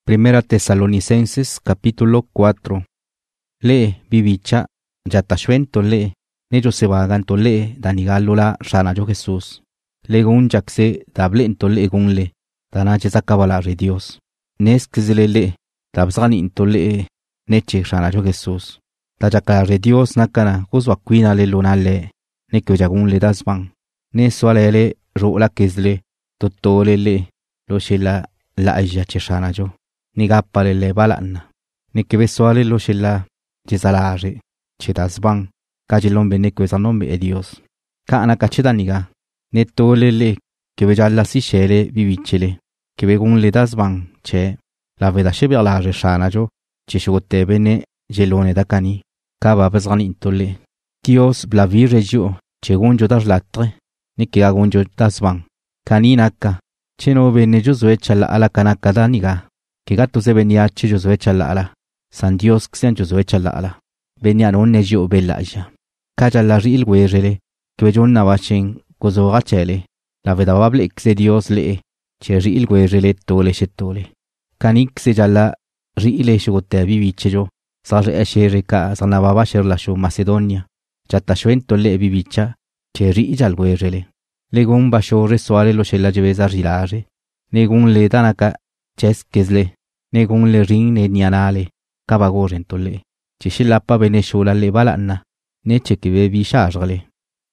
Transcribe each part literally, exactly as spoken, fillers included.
Primera Tesalonicenses capítulo cuatro. Lee bibicha yatashwento lee nejo se vaganto lee danigalola shanayo Jesús. Legun jakse dablento lee gunle danache sakabala re Dios. Neskzle lee dabzganinto lee neche shanayo Jesús. Dajaka re Dios nakana guzwa kwina le lunale nekyo jagunle dasban. Neswalele rola kezle totole le lo shela la ayya cheshanayo. Ni gappale le balanna. Ni que besuale lo shela jezalare chedasban. Kajilombe ne kwezanombe e Dios. Ka ana kachedaniga. Ne tole le que bejalla si shele vivichele. Que begun le dasban che. La veda shebialare shanayo. Chishugote bene jelone dakani. Kaba bezgani intole. Dios blavi regio. Chegunjo das latre. Ni que agunjo dasban. Kaninaka. Cheno bene juzwe chala ala kanaka daniga. Que gato se venía chillos vecha la ala. San Dios que sean chillos vecha la ala. Venía no nejo bella ya. Calla la ril güerele. Que vejon navachen gozo gachele. La vedabable que Dios le. Che ril güerele tole she tole. Canik se jala rile shogote vivichejo. Sarre eshere ka sanababa sherla sho Macedonia. Chatashwento le vivicha. Che rijal güerele. Legun basho resuale lo shela jeveza rilare. Negun le danaka. Cheskezle. Negun le ring ne nianale, kabagorento le. Chishilapa beneshola le balanna, neche que bebi shargale.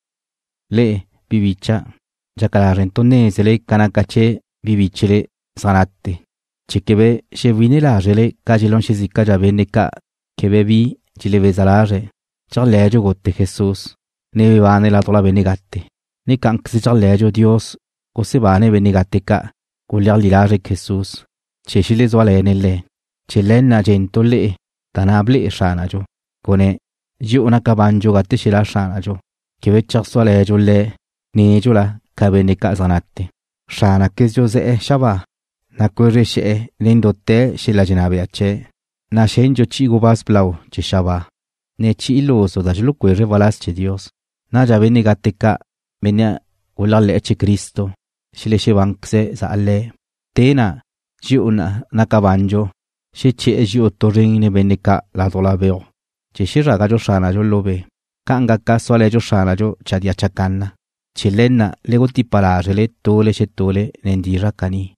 Le, bibicha, jacalarento nezele kanakache, bibichele, sanate. Chekebe, chevinela rele, kajilon shizika jabeneka, que bebi, chilevezalare. Charlejo gote Jesús, ne bebane la tola benegate. Ne kanksi charlejo Dios, kose bane benegateka, kuliar lilare Jesús. Cheshile zwale nelle. Chelen agento le. Tanable shanajo. Kone. Ju una cabanjo gatte shila shanajo. Kevechak swale jole. Nejula. Kabeneka zanate. Shana kesjo ze shaba. Nakure she. Lindote shila jinabeache. Na shenjo chigo bas blau. Che shaba. Ne chilo so da jlukwe revalas che Dios. Na jabene gateka. Menya. Ulale eche Cristo. Shile shevankse za ale. Tena. Jiuna nakabanjo. She che jio toring ne beneka la dola veo. Che shira gajo shana jo lobe. Kanga kaswale jo shana jo chadia chakana. Chilena lego tipala rele tole she tole nendira kani.